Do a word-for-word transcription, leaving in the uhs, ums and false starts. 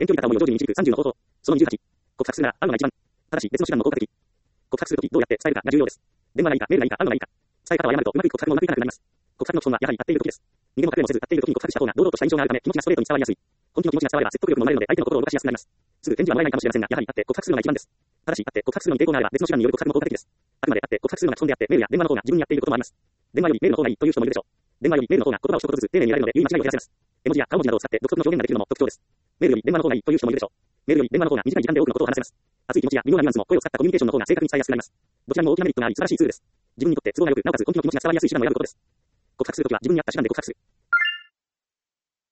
遠距離片思いを上手に導くさんじゅうの方法。そのにじゅうはち。告白するなら、会うのが一番。ただし、別の手段も効果的。告白するとき、どうやって伝えるかが重要です。電話がいいか、メールがいいか、会うのがいいか。伝え方を誤ると、うまくいく告白もうまくいかなくなります。告白の基本は、やはり会っているときです。逃げも隠れもせず、会っているときに告白した方が、堂々とした印象があるため、気持ちがストレートに伝わりやすい。本気の気持ちが伝われば説得力も生まれるので、相手の心を動かしやすくなります。すぐ返事はもらえないかもしれませんが、やはり会って告白するのが一番です。ただし、会って告白するのに抵抗があれば、別の手段による告白も効果的です。あくまで会って告白するのが基本であって、メールや電話の方が自分に合っていることもあります。電話よりメールの方がいいという人もいるでしょう。電話よりメールの方が言葉を一言ずつ丁寧に言えるので、言い間違いを減らせます。絵文字や顔文字などを使って独特の表現ができるのも特徴です。メールより電話の方がいいという人もいるでしょう。メールより電話の方が短い時間で多くのことを話せます。熱い気持ちや微妙なニュアンスも声を使ったコミュニケーションの方が正確に伝えやすくなります。どちらにも大きなメリットがあり、素晴らしいツールです。自分にとって都合が良く、なおかつ根気の気持ちが伝わりやすい手段の選ぶことです。告白するときは自分に合った手段で告白する。